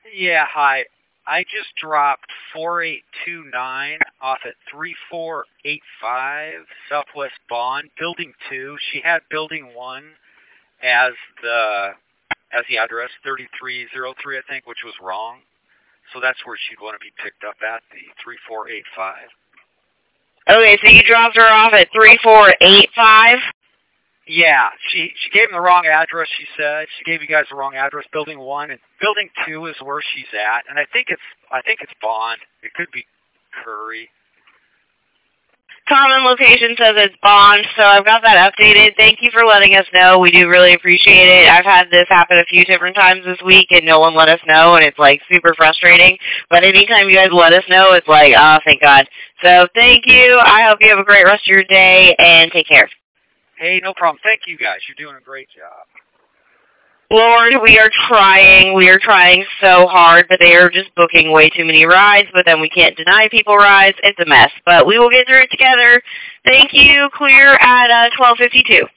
Yeah, hi. I just dropped 4829 off at 3485 Southwest Bond, Building 2. She had Building 1 as the address, 3303, I think, which was wrong. So that's where she'd want to be picked up at, the 3485. Okay, so you dropped her off at 3485? Yeah, she gave him the wrong address, she said. She gave you guys the wrong address, Building 1, and Building 2 is where she's at. And I think it's Bond. It could be Curry. Common location says it's Bond, so I've got that updated. Thank you for letting us know. We do really appreciate it. I've had this happen a few different times this week, and no one let us know, and it's, like, super frustrating. But anytime you guys let us know, it's like, oh, thank God. So thank you. I hope you have a great rest of your day, and take care. Hey, no problem. Thank you, guys. You're doing a great job. Lord, we are trying. We are trying so hard, but they are just booking way too many rides, but then we can't deny people rides. It's a mess, but we will get through it together. Thank you. Clear at 12:52.